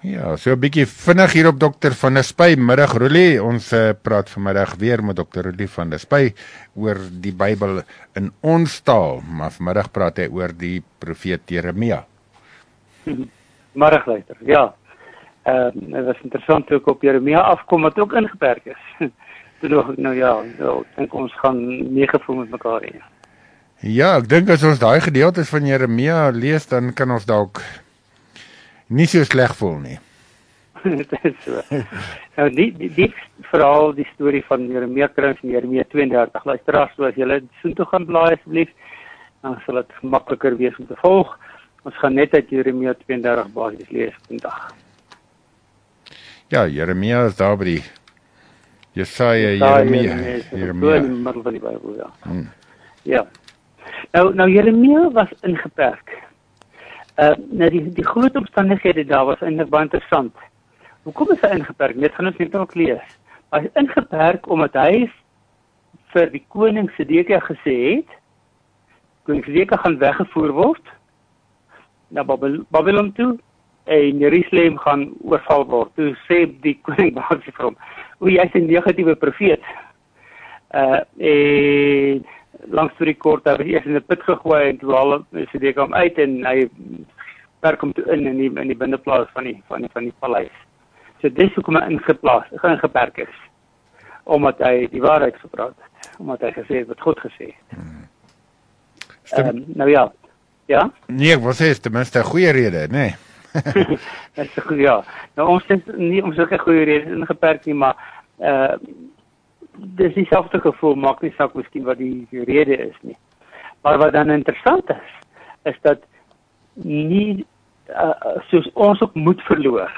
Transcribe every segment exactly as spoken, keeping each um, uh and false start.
Ja, so 'n bietjie vinnig hier op dokter Van der Spy, middag Roelie, ons uh, praat vanmiddag weer met dokter Roelie Van der Spy oor die Bybel in ons taal, maar vanmiddag praat hy oor die profeet Jeremia. Middag luister, ja. Uh, het was interessant toe ek op Jeremia afkom, wat ook ingeperk is. Toe dacht ek, nou ja, nou, ek dink ons gaan meegevoel met mekaar heen. Ja, ek dink as ons daai gedeeltes van Jeremia lees, dan kan ons dalk nie so sleg voel nie. Dit is so. Nou, die, die, die verhaal, die storie van Jeremia kry in Jeremia twee en dertig. Luisteraars, so as julle soontoe gaan blaai asseblief, dan sal dit makliker wees om te volg. Ons gaan net uit Jeremia twee en dertig basis lees vandag. Ja, Jeremia is daar by die Jesaja, Jeremia. Jeremia. In die middel van die Bybel, ja. Hmm. Ja. Nou, nou Jeremia was ingeperk. Uh, nou die, die groot omstandighede daar was eintlik baie interessant. Hoekom is hy ingeperk? Net gaan ons net ook lees. Hy is ingeperk omdat hy vir die koning Sedekia gesê het, koning Sedekia gaan weggevoer word na Babel, Babylon toe, en Jerusalem gaan oorval word. Toe sê die koning basies vir hom, o, jy is 'n negatiewe profeet. Uh, en langs toe die kort, hy was eers in die put gegooi, en toe al Sedekia hom uit, en hy perk hom toe in, in die, in die binneplaas van die, van die, van die paleis. So dis hoekom hy ingeplaas, ingeperk is, omdat hy die waarheid gepraat het, omdat hy gesê het wat God gesê het. Hmm. Um, nou ja, ja? Nee, ek wil sê, is tenminste 'n goeie rede, nee. Dit is 'n goeie, ja. Nou ons is nie om sulke goeie redes ingeperk nie, maar uh, dis dieselfde gevoel, maak nie saak miskien wat die rede is nie. Maar wat dan interessant is, is dat nie, uh, soos ons ook moed verloor,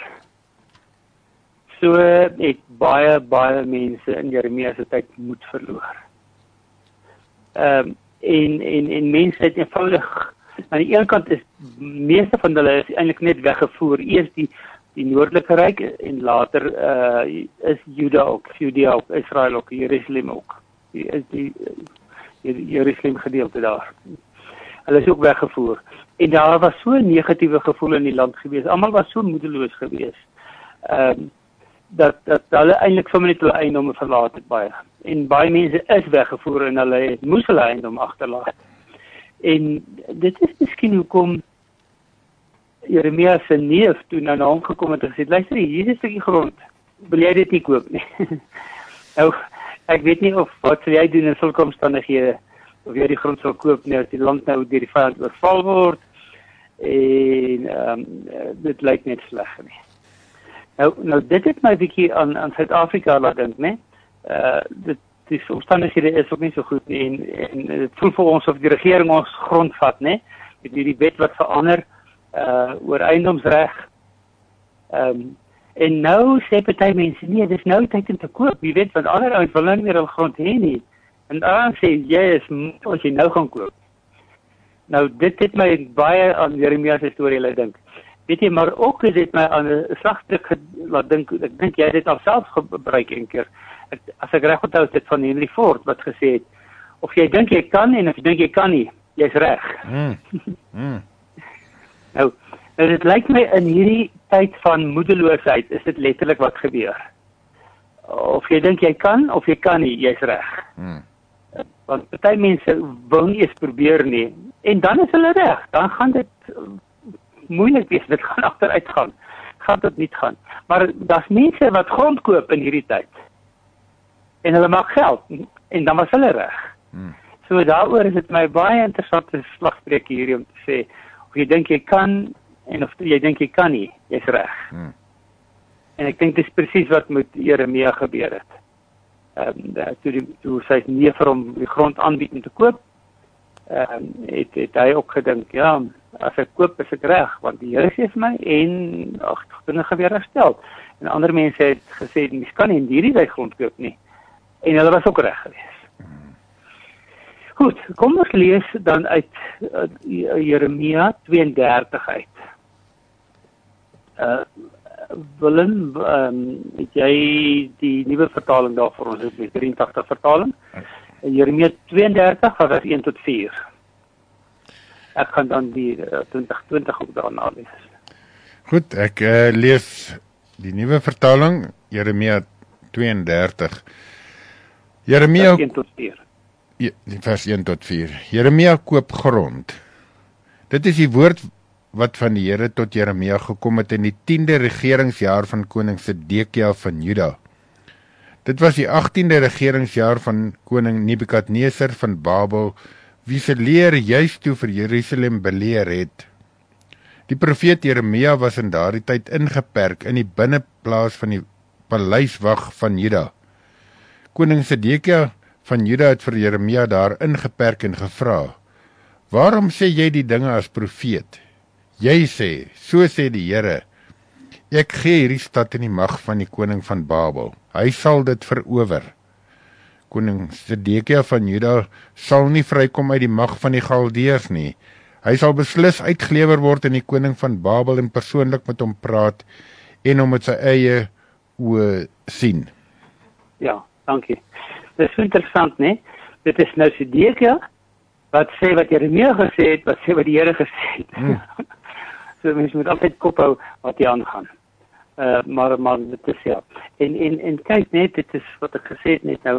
so het baie, baie mense in Jeremia se tyd moed verloor. Um, en, en, en mense het eenvoudig, aan die een kant is, meeste van hulle is eintlik net weggevoer, eers die, die noordelike ryk, en later uh, is Juda ook, Judea ook, Israel ook, Jerusalem ook, die is die, die Jerusalem gedeelte daar. Hulle is ook weggevoer. En daar was so 'n negatiewe gevoel in die land gewees, almal was so moedeloos gewees, um, dat, dat hulle eintlik sommer net hulle eiendom verlaat het baie. En baie mense is weggevoer en hulle het, moes hulle eiendom agterlaat. En dit is miskien hoekom Jeremia se neef toe nou na hom gekom het en gesê, luister, hier is 'n stukkie grond, wil jy dit nie koop nie? Nou, ek weet nie of wat sal jy doen in sulke omstandighede, of jy die grond sal koop nie, as die land nou deur die vyand oorval word, en um, dit lyk net sleg nie. Nou, nou dit het my 'n bietjie aan, aan Suid-Afrika laat dink, né? Uh, dit die omstandighede is ook nie so goed nie, en, en het voel vir ons of die regering ons grond vat, né? Met hierdie wet wat verander, uh, oor eiendomsreg, um, en nou sê party mense, nee, dis nou tyd om te koop, jy weet, want ander ouens wil nou nie meer hul grond hê nie, en dan sê, jy is moed as jy nou gaan koop. Nou, dit het my baie aan Jeremia se storie laat dink. Weet jy, maar ook het dit my aan 'n slagstuk laat dink, ek dink jy het dit al self gebruik een keer, ek, as ek reg onthou, is dit van Henry Ford, wat gesê het, of jy dink jy kan, en of jy dink jy kan nie, jy's reg. Mm. Mm. nou, nou, dit lyk my in hierdie tyd van moedeloosheid, is dit letterlik wat gebeur. Of jy dink jy kan, of jy kan nie, jy's reg. Mm. Want party mense wil nie eens probeer nie, en dan is hulle reg, dan gaan dit moeilik wees, dit gaan agteruit gaan, gaan dit nie gaan. Maar daar's mense wat grond koop in hierdie tyd, en hulle maak geld, en dan was hulle reg. Hmm. So daaroor is dit my baie interessante slagspreuk hier om te sê, of jy dink jy kan, en of jy dink jy kan nie, jy's reg. Hmm. En ek dink dit is presies wat met Jeremia gebeur het. Um, toe, die, toe sy nie vir hom die grond aanbied om te koop, um, het, het hy ook gedink, ja, as ek koop is ek reg, want die Here sê vir my, en ag, dinge gaan weer herstel. En ander mense het gesê, mens kan nie in hierdie tyd grond koop nie. En hulle was ook reg gewees. Hmm. Goed, kom ons lees dan uit uh, Jeremia twee en dertig uit. Uh, Willem, um, het jy die nuwe vertaling daar vir ons, die drieëntagtig vertaling? Jeremia twee en dertig, vers een tot vier. Ek gaan dan die uh, twintig twintig ook daarna lees. Goed, ek uh, lees die nuwe vertaling, Jeremia twee en dertig. Jeremia, een tot vier. vers een tot vier. Jeremia koop grond. Dit is die woord wat van die Here tot Jeremia gekom het in die tiende regeringsjaar van koning Sedekia van Juda. Dit was die achttiende regeringsjaar van koning Nebukadneser van Babel, wie se leer juist toe vir Jerusalem beleer het. Die profeet Jeremia was in daardie tyd ingeperk in die binneplaas van die paleiswag van Juda. Koning Sedekia van Juda het vir Jeremia daar ingeperk en gevra: "Waarom sê jy die dinge as profeet? Jy sê, so sê die Here, ek gee hierdie stad in die mag van die koning van Babel. Hy sal dit verower. Koning Sedekia van Juda sal nie vrykom uit die mag van die Galdeërs nie. Hy sal beslis uitgelewer word in die koning van Babel en persoonlik met hom praat en hom met sy eie oë sien." Ja, dankie. Dit is interessant, né? Dit is nou Sedekia wat sê wat Jeremia gesê het, wat sê wat die Here gesê het. Hmm. So mens moet altyd kop hou wat hier aangaan. Uh, maar maar dit is ja. En en en kyk net, dit is wat ek gesê het net nou,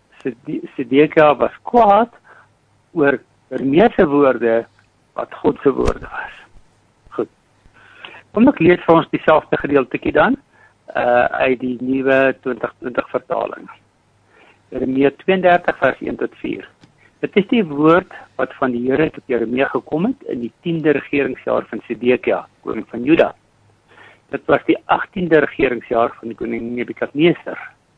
Sedekia was kwaad oor Jeremia se woorde wat God se woorde was. Goed. Kom ek lees vir ons dieselfde gedeeltjie dan uh uit die nuwe twintig twintig vertaling. Jeremia twee en dertig vers een tot vier. Dit is die woord wat van die Here tot Jeremia gekom het in die tiende regeringsjaar van Sedekia, koning van Juda. Dit was die achttiende regeringsjaar van die koning Nebukadneser.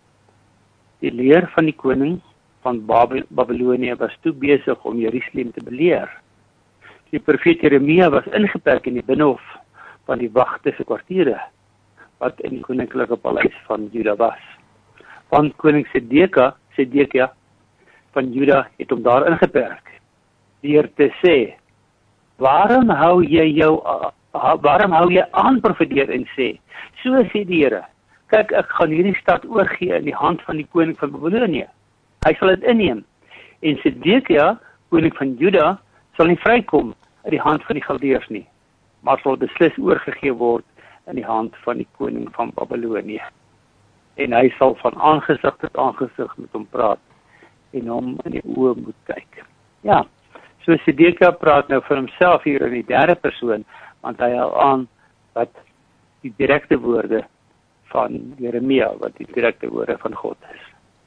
Die leer van die koning van Babylonië was toe besig om Jerusalem te beleer. Die profeet Jeremia was ingeperk in die binnehof van die wagte se kwartiere, wat in die koninklike paleis van Juda was. Want koning Sedekia, Sedekia van Juda het hom daar ingeperk, deur te sê: "Waarom hou jy jou waarom hou jy aan profeteer en sê, so sê die Here, kyk, ek gaan hierdie stad oorgee in die hand van die koning van Babylonië. Hy sal dit inneem. En Sedekia, koning van Juda, sal nie vrykom uit die hand van die Galdeërs nie, maar sal beslis oorgegee word in die hand van die koning van Babylonië. En hy sal van aangesig tot aangesig met hom praat en hom in die oë moet kyk." Ja, so Sedekia praat nou vir homself hier in die derde persoon, want hy hou aan wat die direkte woorde van Jeremia, wat die direkte woorde van God is.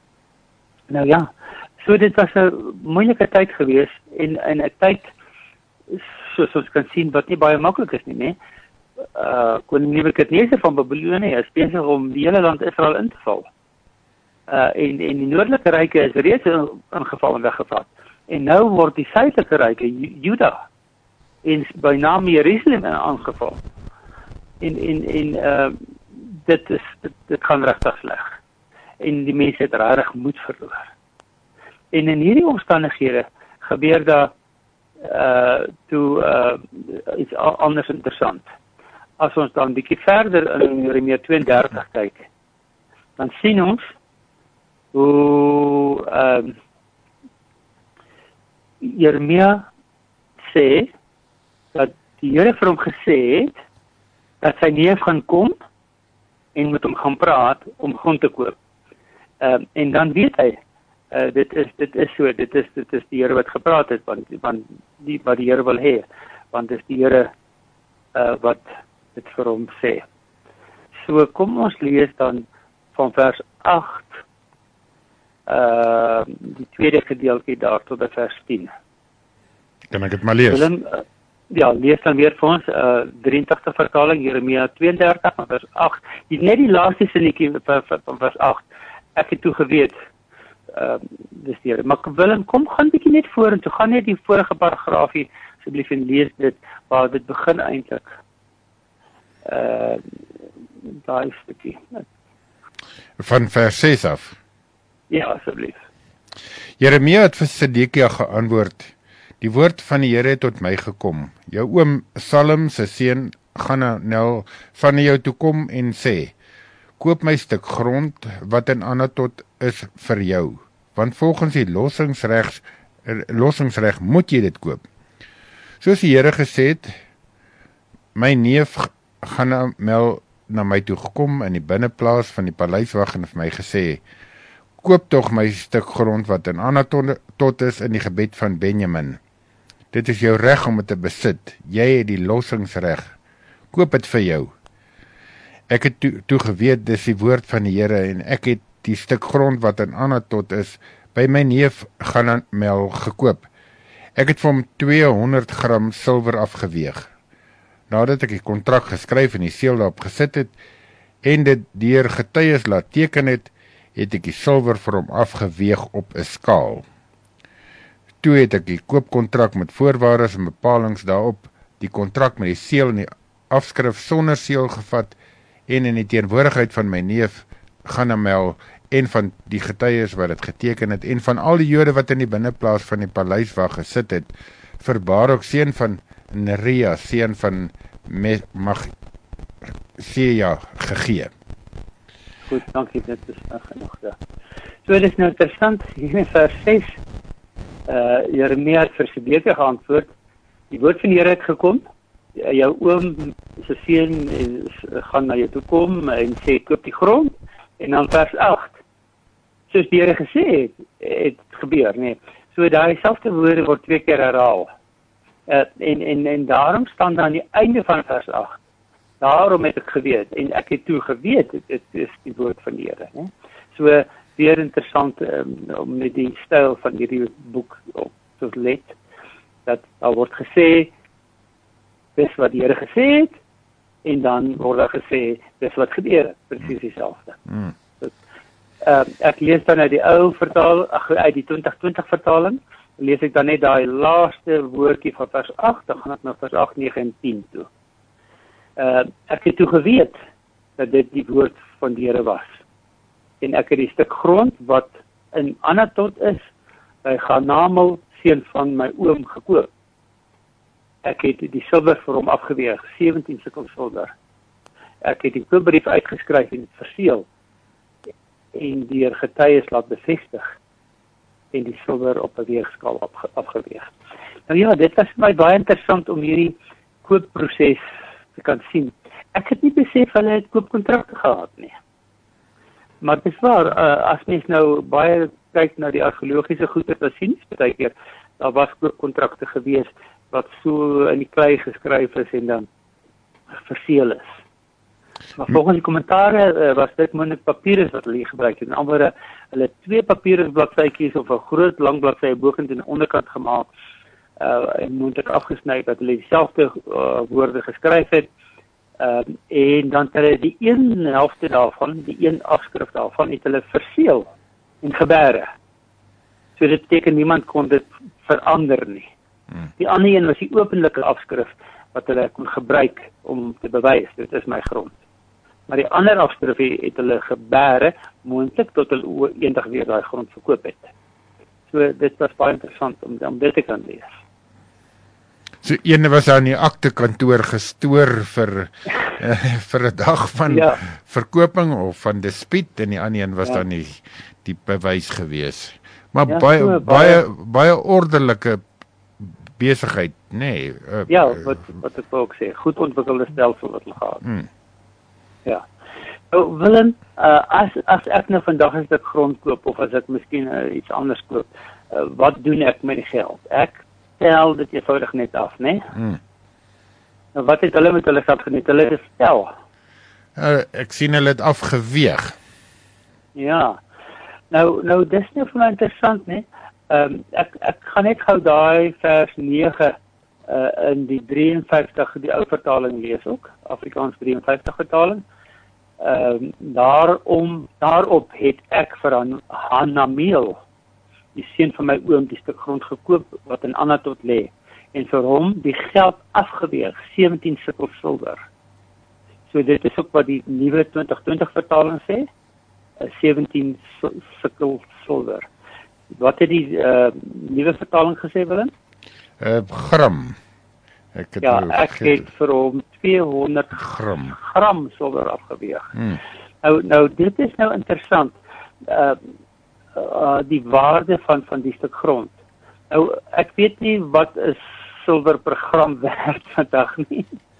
Nou ja, so dit was 'n moeilike tyd gewees en en 'n tyd soos ons kan sien wat nie baie maklik is nie, né? Uh, koning Nebukadneser van Babylonië is besig om die hele land Israel in te val. Uh, en, en die noordelike ryke is reeds ingeval en weggevat. En nou word die suidelike ryke, Juda, en by naam Jerusalem aangeval. En, en, en uh, dit, is, dit, dit gaan regtig sleg. En die mense het regtig moed verloor. En in hierdie omstandighede gebeur daar uh, toe uh, iets anders interessant. As ons dan 'n bietjie verder in Jeremia twee en dertig kyk, dan sien ons hoe uh, Jeremia sê dat die Here vir hom gesê het dat sy neef gaan kom en met hom gaan praat om grond te koop. Uh, en dan weet hy, uh, dit is dit is so, dit is dit is die Here wat gepraat het, want want die wat die Here wil hê, want dit is die Here uh, wat dit vir hom sê. So kom ons lees dan van vers agt, uh, die tweede gedeeltjie daar tot by vers tien. Kan ek dit maar lees? Willem, uh, ja, lees dan weer vir ons, uh, drieëntachtig vertaling, Jeremia twee en dertig, vers agt, die, net die laaste sinnetjie van vers agt, ek het toe geweet, uh, dis die Here, maar Willem, kom, gaan bietjie net voor, en toe gaan net die vorige paragraafie, asseblief en lees dit, waar dit begin eintlik. Uh, daai stukkie. Van vers ses af. Ja, asseblief. Jeremia het vir Sedekia geantwoord: "Die woord van die Here het tot my gekom. Jou oom Salem se seun Hananel van jou toe kom en sê: Koop my stuk grond wat in Anatot is vir jou, want volgens die lossingsreg lossingsreg moet jy dit koop. Soos die Here gesê het, my neef Ghana Mel na my toe gekom in die binneplaas van die paleiswag en vir my gesê, koop tog my stuk grond wat in Anatot is in die gebied van Benjamin. Dit is jou reg om dit te besit. Jy het die lossingsreg. Koop dit vir jou. Ek het toe, toe geweet, dis die woord van die Here, en ek het die stuk grond wat in Anatot is, by my neef Ghana Mel gekoop. Ek het vir hom tweehonderd gram silwer afgeweeg. Nadat ek die kontrak geskryf en die seël daarop gesit het, en dit deur getuies laat teken het, het ek die silwer vir hom afgeweeg op 'n skaal. Toe het ek die koopkontrak met voorwaardes en bepalings daarop, die kontrak met die seël en die afskrif sonder seël gevat, en in die teenwoordigheid van my neef Ghana Mel en van die getuies wat dit geteken het, en van al die Jode wat in die binneplaas van die paleiswag gesit het, vir Barok seun van Neria, seun van Magseja gegee. Goed, dankie, dit is nou genoeg. Ja. So, dit is nou interessant, hier in vers ses, uh, Jeremia het vir Sedekja geantwoord, die woord van die Here het gekom, jou oom, sy seun, gaan na jou toe kom, en sê, koop die grond, en dan vers agt, soos die Here gesê het, het gebeur, nee. So, daai selfde woorde word twee keer herhaal, uh, en, en, en daarom staan daar aan die einde van vers agt, daarom het ek geweet, en ek het toe geweet, dit is die woord van die Here. Ne? So, weer interessant um, om met die styl van hierdie boek op te let, dat daar word gesê, dis wat die Here gesê het, en dan word daar gesê, dis wat gebeur het, precies dieselfde. Mm. So, uh, ek lees dan uit die ou vertaal, ach, uit die twintig twintig vertaling, lees ek dan net die laaste woordjie van vers agt, dan gaan ek na vers agt, nege en tien toe. Uh, ek het toe geweet dat dit die woord van die Here was. En ek het die stuk grond wat in Anatot is, by Ghana Mel, seun van my oom, gekoop. Ek het die silwer vir hom afgeweeg, sewentien sikkel silwer. Ek het die koopbrief uitgeskryf en verseël, en deur getuies laat bevestig, en die silwer op 'n weegskaal afge afgeweeg. Nou ja, dit was vir my baie interessant om hierdie koopproses te kan sien. Ek het nie besef hulle het koopkontrakte gehad nie. Maar dit is waar, uh, as mens nou baie kyk na die argeologiese goede, dan sien jy baie keer, daar was koopkontrakte gewees wat so in die klei geskryf is en dan verseël is. Maar volgens die kommentare uh, was dit moontlik papierus wat hulle gebruik het. En andere, hulle het twee papierus bladsytjies of 'n groot lang bladsy bokant en onderkant gemaak uh, en moontlik afgesny dat hulle dieselfde uh, woorde geskryf het. Uh, en dan het hulle die een helfte daarvan, die een afskrif daarvan, het hulle verseël en gebere. So dit beteken niemand kon dit verander nie. Hmm. Die ander een was die openlike afskrif wat hulle kon gebruik om te bewys, dit is my grond. Maar die ander afskrif het hulle gebere, moontlik tot hulle eendag weer daai grond verkoop het. So dit was baie interessant om, om dit te kan lees. So ene was aan die aktekantoor gestoor vir uh, vir 'n dag van ja. verkoping of van dispuut, en die ander een was ja. dan die, die bewys gewees. Maar ja, baie, so, baie baie baie ordelike besigheid, nê. Nee, uh, ja, wat wat ek ook sê, goed ontwikkelde stelsel wat hulle gehad. Hmm. Ja. Nou Willem, uh, as as ek nou vandag as ek grond koop of as ek miskien uh, iets anders koop, uh, wat doen ek met die geld? Ek tel dit eenvoudig net af, né? Nee? Hmm. Nou wat het hulle met hulle geld gedoen? Hulle het gestel. Uh, ek sien hulle het afgeweeg. Ja. Nou nou dis nou vir my interessant, né? Nee? Um, ek ek gaan net gou daai vers nege uh, in die drie en vyftig die ou vertaling lees ook, Afrikaans drie en vyftig vertaling. Ehm um, daarom daarop het ek vir Hanameel, die seun van my oom, die stuk grond gekoop wat in Anatot lê, en vir hom die geld afgeweeg, sewentien sikkel silwer. So dit is ook wat die nuwe twintig twintig vertaling sê, sewentien sikkel silwer. Wat het die uh, nuwe vertaling gesê, Willem? Uh, gram. Ek het ja, ek het vir hom tweehonderd gram, gram silwer afgeweeg. Hmm. Nou, nou, dit is nou interessant, uh, uh, die waarde van, van die stuk grond. Nou, ek weet nie wat is silwer per gram werd vandag nie.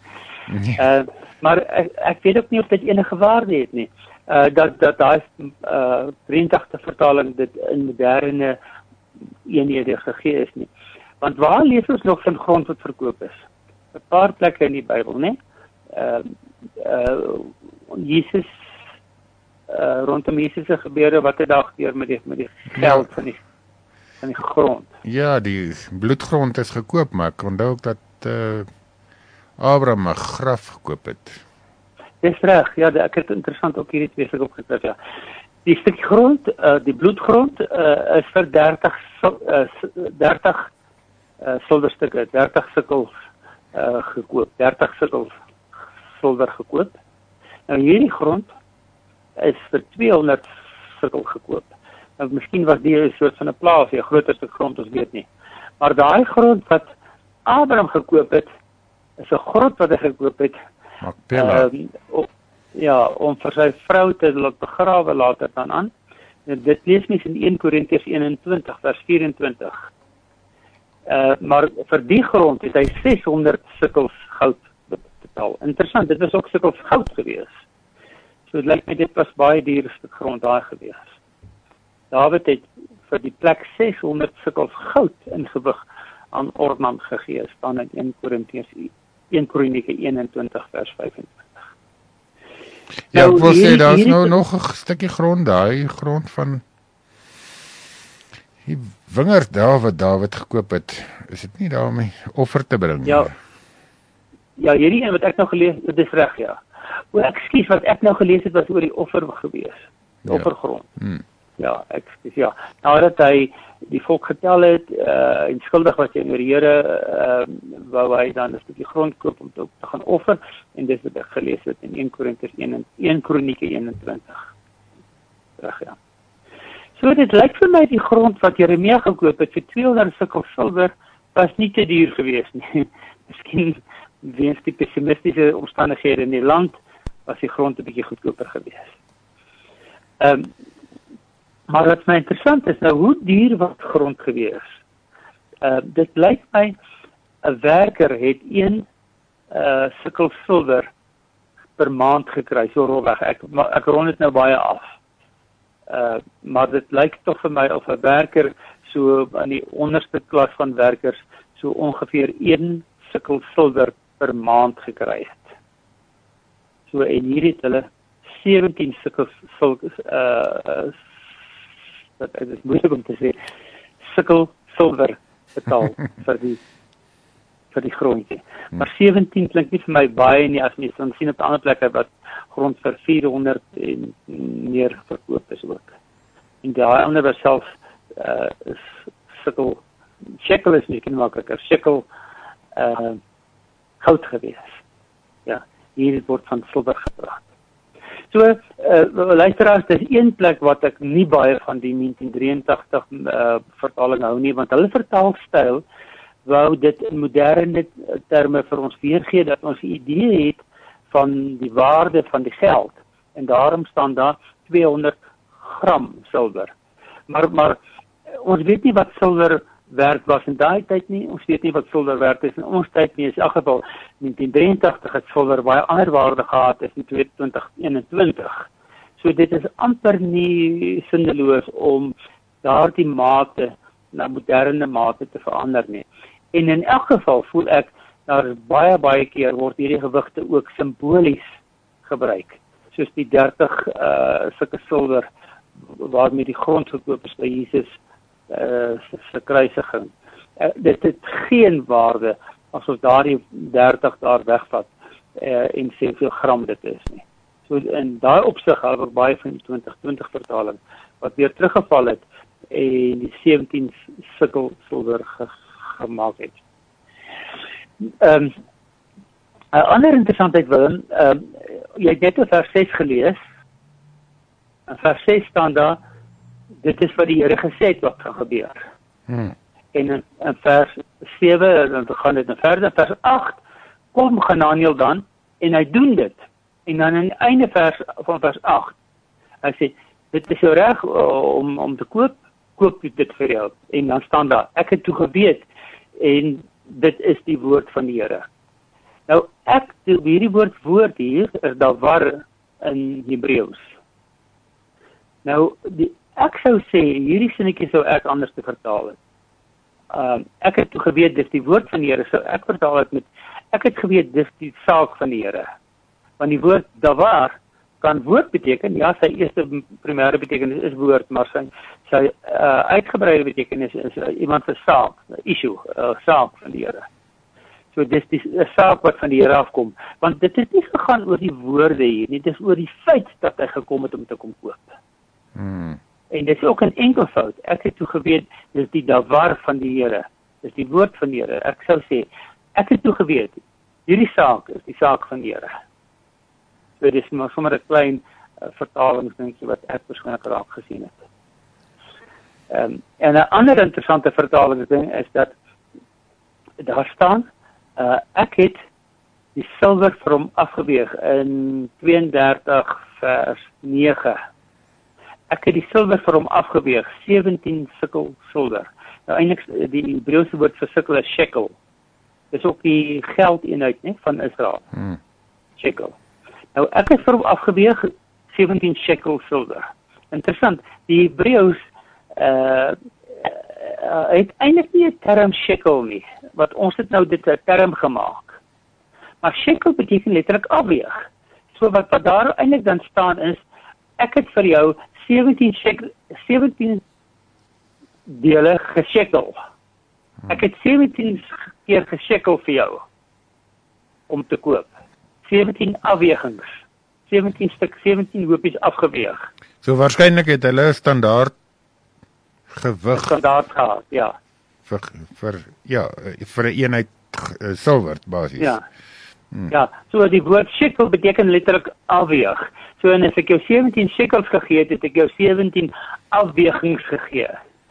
Uh, maar ek, ek weet ook nie of dit enige waarde het nie. Uh, dat dat daar uh, drieëntagtig vertaling dit in moderne eenhede gegee is nie. Want waar lees ons nog van grond wat verkoop is? 'n Paar plekke in die Bybel, né? Uh, uh, Jesus uh, rondom Jesus se gebeure wat 'n dag deur met die met die geld ja. van die van die grond. Ja, die bloedgrond is gekoop, maar ek onthou ook dat uh, Abraham 'n graf gekoop het. Dis reg, ja, ek het interessant ook hierdie twee stuk opgeskryf, ja. Die stuk grond, uh, die bloedgrond uh, is vir dertig uh, dertig uh, silwerstukke, dertig sikkels uh, gekoop, dertig sikkels silwer gekoop. Nou hierdie grond is vir tweehonderd sikkel gekoop. Nou miskien was die 'n soort van 'n plaas, 'n groter stuk grond, ons weet nie. Maar daai grond wat Abraham gekoop het, is 'n grond wat hy gekoop het. Makpela. Uh, o, ja, om vir sy vrou te laat begrawe later dan aan. En dit lees mens in een Korintiërs eenentwintig vers vyf-en-twintig. Uh, maar vir die grond het hy seshonderd sikkels goud betaal. Interessant, dit was ook sikkels goud gewees. So dit lyk my dit was baie duur stuk grond daar gewees. Dawid het vir die plek seshonderd sikkels goud in gewig aan Ornan gegee, staan in een Korintiërs een Kronieke eenentwintig vers vyf-en-twintig. Ja, ek wil sê, daar is nou nog 'n stukkie grond, daai grond van die wingerd daar wat Dawid gekoop het. Is dit nie daarmee offer te bring? Ja, ja hierdie een wat ek nou gelees het, dit is reg, ja. O, ekskuus, wat ek nou gelees het, was oor die offer gewees. Die ja. offergrond. Hmm. Ja, ekskuus, ja. Nadat hy die volk getel het, uh, en skuldig was hy oor die Here, uh, wou hy dan 'n stukkie grond koop om te, te gaan offer, en dis wat ek gelees het in een Korintiërs een Kronieke eenentwintig. Reg, ja. So dit lyk vir my die grond wat Jeremia gekoop het vir tweehonderd sikkel silwer was nie te duur gewees nie. Miskien weens die pessimistiese omstandighede in die land was die grond 'n bietjie goedkoper gewees. Ehm um, Maar wat my interessant is, nou hoe duur was grond gewees? Uh, dit lyk my, 'n werker het een uh, sikkel silwer per maand gekry, so rolweg. Ek, ek rond dit nou baie af. Uh, maar dit lyk toch vir my of 'n werker so aan die onderste klas van werkers so ongeveer een sikkel silwer per maand gekry het. So en hier het hulle sewentien sikkel silwer uh, dat dit is moeilik om te sê, sikkel silwer betaal vir die vir die grondjie. Maar sewentien klink nie vir my baie nie, as mens dan sien op ander plekke wat grond vir vierhonderd en meer verkoop is ook. En daai ander was self uh, is sikkel, shekel is nie makliker, shekel uh, goud gewees. Ja, hier word van silwer gepraat. So, uh, luisteraars, dit is een plek wat ek nie baie van die negentien drieëntagtig uh, vertaling hou nie, want hulle vertaalstyl wou dit in moderne terme vir ons weergee, dat ons 'n idee het van die waarde van die geld, en daarom staan daar tweehonderd gram silwer. Maar, maar ons weet nie wat silwer werd was in daai tyd nie, ons weet nie wat silwer werd is in ons tyd nie, is in elk geval negentien drieëntagtig het silwer baie ander waarde gehad as in tweeduisend eenentwintig. So dit is amper nie sinneloos om daardie mate na moderne mate te verander nie. En in elk geval voel ek, daar is baie baie keer word hierdie gewigte ook simbolies gebruik, soos die dertig uh, sulke silwer waarmee die grond gekoop is by Jesus Uh, se kruisiging. Uh, dit het geen waarde asof daardie dertig daar wegvat uh, en sê hoeveel gram dit is nie. So in daai opsig hou ek baie van die twintig twintig vertaling wat weer teruggeval het en die sewentien sikkel silwer ge gemaak het. Ehm um, 'n ander interessantheid Willem, ehm um, jy het net vers ses gelees. In vers ses staan daar, dit is wat die Here gesê het wat gaan gebeur. Hmm. En in, in vers sewe, dan gaan dit nou verder, vers agt, kom Hananiel dan, en hy doen dit. En dan in die einde vers van vers agt, hy sê, dit is jou reg om, om te koop, koop dit vir jou. En dan staan daar, ek het toe geweet, en dit is die woord van die Here. Nou, ek, die, hierdie woord woord hier, is davar in Hebreeus. Nou, die, ek sou sê, hierdie sinnetjie sou ek anders te vertaal het. Um, ek het toe geweet, dis die woord van die Here, so ek vertaal het met, ek het geweet, dis die saak van die Here. Want die woord davar kan woord beteken, ja, sy eerste primêre betekenis is woord, maar sy, sy uh, uitgebreide betekenis is uh, iemand se saak, issue, uh, saak van die Here. So dis die uh, saak wat van die Here afkom, want dit is nie gegaan oor die woorde hier nie, dit is oor die feit dat hy gekom het om te kom koop. Hmm. En dit is ook 'n enkelvoud. Ek het toe geweet, dis die davar van die Here. Dis die woord van die Here. Ek sou sê, ek het toe geweet, hierdie saak is die saak van die Here. So dis maar sommer 'n klein uh, vertalingsdingkie wat ek persoonlik raak gesien het. Um, en 'n ander interessante vertalingsding is dat daar staan, uh, ek het die silwer vir hom afgeweeg in tweeëndertig vers nege. Ek het die silwer vir hom afgeweeg, sewentien sikkel silwer. Nou eintlik die Hebreëse woord vir sikkel is shekel. Dis ook die geldeenheid, né, van Israel. Hmm. Shekel. Nou ek het vir hom afgeweeg sewentien shekel silwer. Interessant, die Hebreëus uh, uh, het eintlik nie 'n term shekel nie, wat ons het nou dit 'n term gemaak. Maar shekel beteken letterlik afweeg. So wat, wat daar eintlik dan staan is, ek het vir jou sewentien shekel, sewentien dele geshekel. Ek het sewentien keer geshekel vir jou om te koop. sewentien afwegings. sewentien stuk, sewentien hoopies afgeweeg. So waarskynlik het hulle 'n standaard gewig standaard gehad, ja. vir vir ja, vir 'n eenheid uh, silwer basies. Ja. Hmm. Ja, so die woord shekel beteken letterlik afweeg. So en as ek jou sewentien shekels gegee het, het ek jou sewentien afwegings gegee.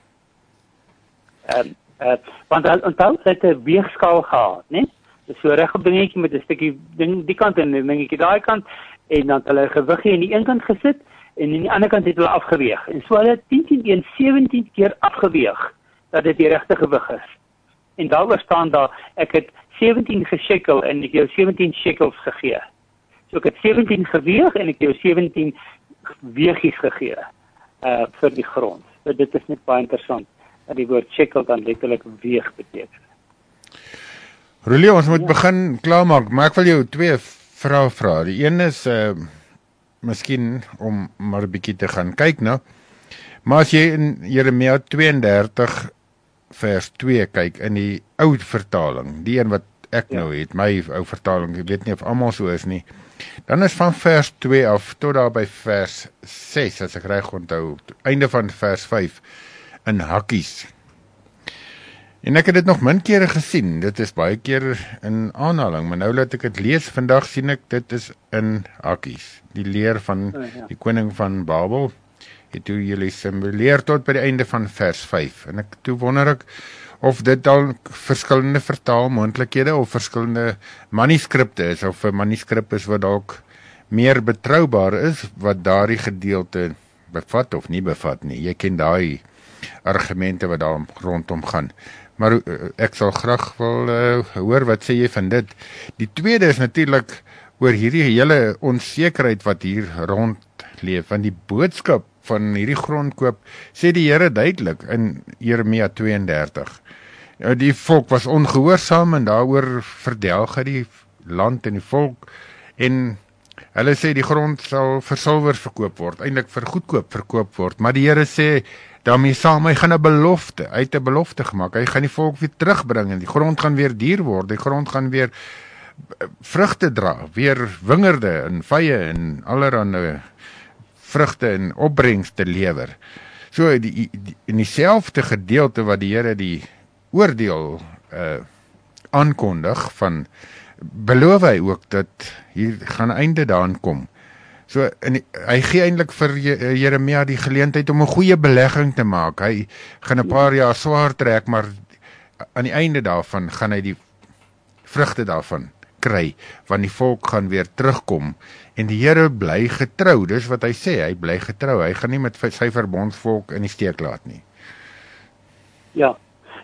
Ehm uh, uh, want dan onthou het 'n weegskaal gehad, né? Dis so reg op dingetjie met 'n stukkie ding die kant en 'n dingetjie daai kant en dan het hulle gewiggie aan die een kant gesit en aan die ander kant het hulle afgeweeg. En so hulle tien teen een sewentien keer afgeweeg dat dit die regte gewig is. En daaroor staan daar ek het sewentien geshekel en ek jou sewentien shekels gegee. So ek het sewentien geweeg en ek jou sewentien weegies gegee uh, vir die grond. So dit is net baie interessant dat die woord shekel dan letterlik weeg beteken. Rulie, ons moet ja. begin klaarmaak, maar ek wil jou twee vrae vra. Die een is uh, miskien om maar 'n bietjie te gaan kyk nou. Maar as jy in Jeremia tweeëndertig vers twee kyk in die ou vertaling, die een wat ek ja. nou het, my ou vertaling, ek weet nie of almal so is nie, dan is van vers twee af tot daar by vers ses, as ek reg onthou, einde van vers vyf, in hakkies. En ek het dit nog min kere gesien, dit is baie keer in aanhaling, maar nou laat ek dit lees, vandag sien ek, dit is in hakkies, die leer van oh, ja. die koning van Babel, het toe jullie simuleer tot by die einde van vers vyf, en ek toe wonder ek, of dit al verskillende vertaalmoontlikhede of verskillende manuskripte is, of 'n manuskrip is wat dalk meer betroubaar is, wat daardie gedeelte bevat of nie bevat nie. Jy ken daai argumente wat daar rondom gaan. Maar uh, ek sal graag wil uh, hoor, wat sê jy van dit? Die tweede is natuurlik oor hierdie hele onsekerheid wat hier rondleef, want die boodskap van hierdie grondkoop, sê die Here duidelik in Jeremia tweeëndertig. Die volk was ongehoorsaam en daaroor verdelg hy die land en die volk, en hulle sê die grond sal vir silwer verkoop word, eintlik vir goedkoop verkoop word, maar die Here sê, daarmee saam, hy gaan 'n belofte, hy het 'n belofte gemaak, hy gaan die volk weer terugbring, en die grond gaan weer duur word, die grond gaan weer vrugte dra, weer wingerde en vye en allerhande vrugte en opbrengste lewer. So die, die, in dieselfde gedeelte wat die Here die oordeel uh, aankondig van, beloof hy ook dat hier gaan einde daan kom. So en hy gee eintlik vir Jeremia die geleentheid om 'n goeie belegging te maak. Hy gaan 'n paar jaar swaar trek, maar aan die einde daarvan gaan hy die vrugte daarvan kry, want die volk gaan weer terugkom, en die Here bly getrou, dis wat hy sê, hy bly getrou, hy gaan nie met sy verbondsvolk in die steek laat nie. Ja,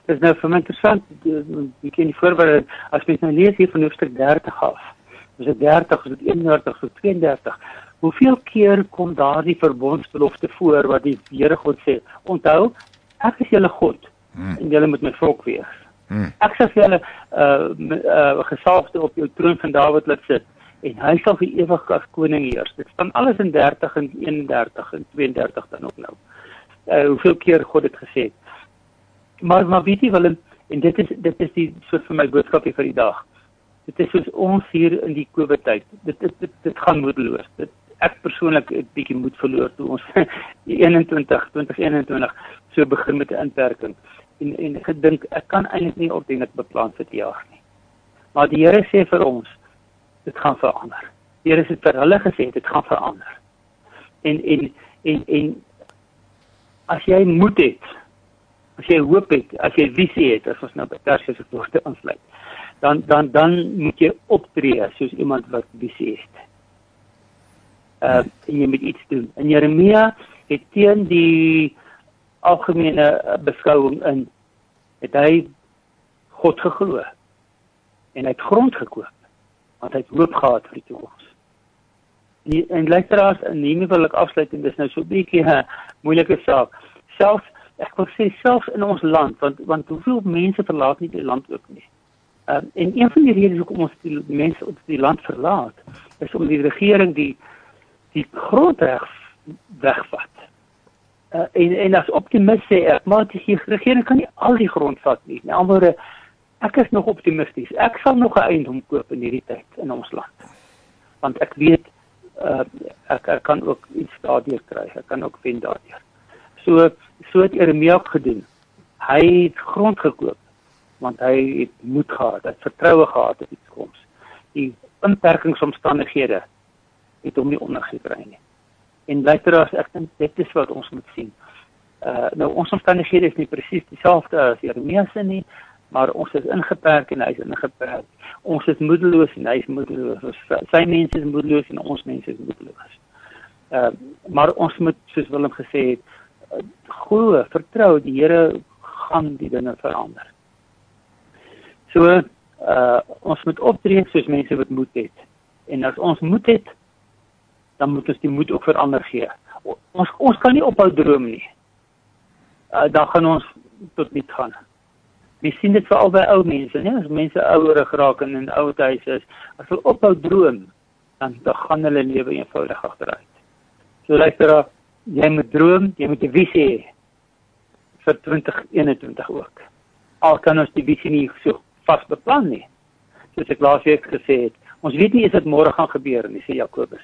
Dit is nou vir my interessant, ek ken die voorbereiding, as mens nou lees hier van hoofstuk dertig af, is dit dertig, is dit eenendertig, is dit tweeëndertig, hoeveel keer kom daar die verbondsbelofte voor, wat die Here God sê, onthou, ek is julle God, hmm. en julle moet my volk wees. Hmm. Ek sal vir julle uh, uh, gesalfde op jou troon van Dawid laat sit, en hy sal vir ewig as koning heers. Dit staan alles in dertig en eenendertig en tweeëndertig dan ook nou. Uh, hoeveel keer God het gesê. Maar, maar weet jy Willem, en dit is, dit is die soort van my boodskap hier vir die dag. Dit is soos ons hier in die COVID-tyd. Dit, dit, dit, dit gaan moedeloos. Dit, ek persoonlik 'n bietjie moed verloor toe ons eenentwintig, twintig eenentwintig so begin met 'n inperking. En, en ek gedink, ek kan eintlik nie ordentlik beplan vir die jaar nie. Maar die Here sê vir ons, dit gaan verander. Die Here het vir hulle gesê, dit gaan verander. En, en, en, en, as jy moed het, as jy hoop het, as jy visie het, as ons nou by Tersius se woorde aansluit, dan, dan, dan moet jy optree soos iemand wat visie het. Uh, en jy moet iets doen. En Jeremia het teen die algemene beskouing in, het hy God geglo. En hy het grond gekoop, want hy het hoop gehad vir die toekoms. En, en luisteraars, en hiermee wil ek afsluit, en dit is nou so 'n bietjie 'n moeilike saak. Selfs, ek wil sê, selfs in ons land, want, want hoeveel mense verlaat nie die land ook nie. Uh, en een van die redes hoekom ons die mense op die land verlaat, is om die regering die, die grondreg wegvat. Uh, en, en as optimist sê ek, maar die regering kan nie al die grond vat nie. Met ander woorde, ek is nog optimisties. Ek sal nog 'n eiendom koop in hierdie tyd in ons land. Want ek weet, uh, ek, ek kan ook iets daardeur kry. Ek kan ook wen daardeur. So, so het Jeremia ook gedoen. Hy het grond gekoop, want hy het moed gehad, hy het vertroue gehad op die toekoms. Die inperkingsomstandighede het hom nie ondergekry nie. En luisteraars, ek dink dit is wat ons moet sien. Uh, nou, ons omstandighede is nie presies dieselfde as Jeremia se nie, maar ons is ingeperk en hy is ingeperk. Ons is moedeloos en hy is moedeloos. Sy mense is moedeloos en ons mense is moedeloos. Uh, maar ons moet, soos Willem gesê het, glo, vertrou, die Here gaan die dinge verander. So, uh, ons moet optree soos mense wat moed het. En as ons moed het, dan moet ons die moed ook vir ander gee. Ons, ons kan nie ophou droom nie. Uh, dan gaan ons tot niet gaan. We sien dit veral by ou mense, nie? As mense ouerig raak en in ouer huis is, as hulle ophou droom, dan, dan gaan hulle lewe eenvoudig agteruit. So luister, jy moet droom, jy moet 'n visie hê vir twintig eenentwintig ook. Al kan ons die visie nie so vas beplan nie. Soos ek laasweek gesê het, ons weet nie is dit môre gaan gebeur nie, sê Jakobus.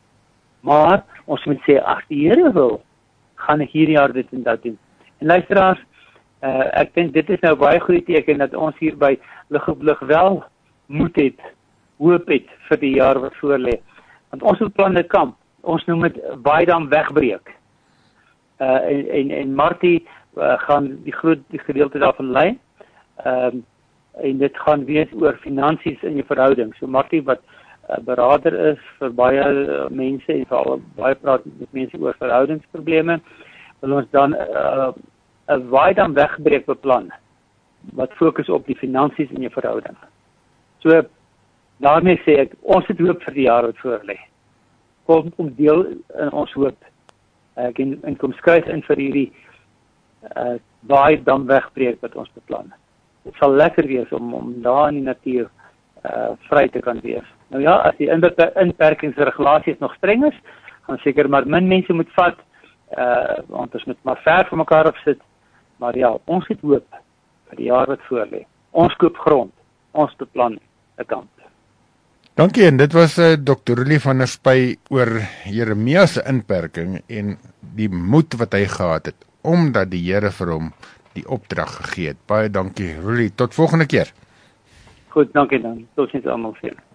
Maar ons moet sê, ag die Here wil, gaan ek hierdie jaar dit en dat doen. En luisteraars, uh, ek dink dit is nou baie goeie teken dat ons hier by Lig op Lig wel moed het, hoop het vir die jaar wat voor lê. Want ons beplan 'n kamp. Ons noem dit Waidam wegbreek. Uh, en, en, en Martie uh, gaan die groot die gedeelte daarvan lei. Um, en dit gaan wees oor finansies in jou verhouding. So Martie wat uh, berader is vir baie uh, mense en veral baie praat met mense oor verhoudingsprobleme, wil ons dan 'n uh, 'n Waidam wegbreek beplan wat fokus op die finansies in jou verhouding. So daarmee sê ek, ons het hoop vir die jaar wat voor lê. Kom om deel in ons hoop. Ek en, en kom skryf in vir hierdie uh, Waidam wegbreek wat ons beplan. Dit sal lekker wees om, om daar in die natuur uh, vry te kan wees. Nou ja, as die inperkingsregulasies nog streng is, gaan seker maar min mense moet vat, uh, want ons moet maar ver van mekaar opsit. Maar ja, ons het hoop vir die jaar wat voor lê. Ons koop grond, ons beplan 'n kamp. Dankie, en dit was uh, dokter Rulie van der Spy oor Jeremia se inperking en die moed wat hy gehad het, omdat die Here vir hom die opdrag gegee het. Baie dankie, Rulie. Tot volgende keer. Goed, dankie dan. Tot sins almal weer.